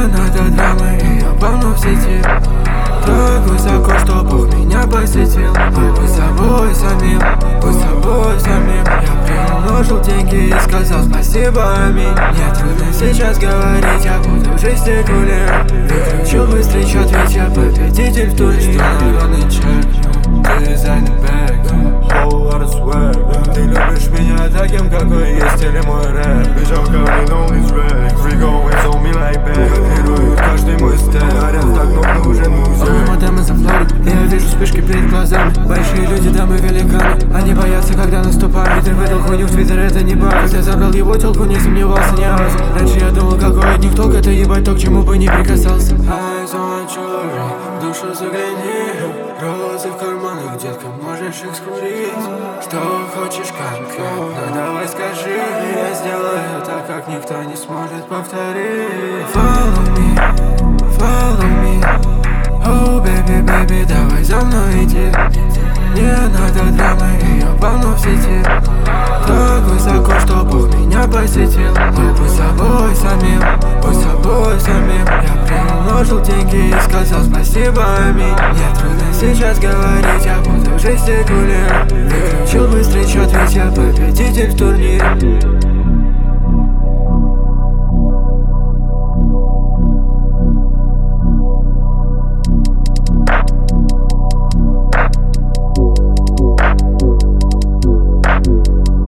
надо драмы, и я полно в сети. Так высоко, что Бог меня посетил. И будь собой самим, будь собой самим. Я приумножил деньги и сказал спасибо, аминь. Мне трудно сейчас говорить, я буду жестикулировать. Выключил быстрый счет, ведь я победитель в турнире. Народный чек, ты дизайнер бэк, whole lot of swag. Ты любишь меня таким, какой есть, или мой рэп? Bitch, I'm counting on these racks. Free always on me like back. Копируют каждый мой стек. Говорят, так много нужен музей. Мадамы за Флорид, я вижу вспышки перед глазами. Большие люди, дамы, великаны. Они боятся, когда наступает. Ты выдал хуйню в твиттер, это не баг. Когда забрал его телку, не сомневался ни разу. Раньше я думал, какой от них толк, это ебать то, к чему бы не прикасался. Eyes on jewelry, в душу загляни. Розы в карманах, детка, можешь их скурить. Что хочешь конкретно, давай скажи. Я сделаю так, как никто не сможет повторить. Follow me, oh baby, baby, давай за мной иди. Не надо драмы, и я полно в сети. Так высоко, что Бог меня посетил. И будь собой самим, будь собой самим. Я приумножил деньги и сказал спасибо, аминь. Мне трудно сейчас говорить, я буду жестикулировать. Выключил быстрый счет, ведь я победитель в турнире.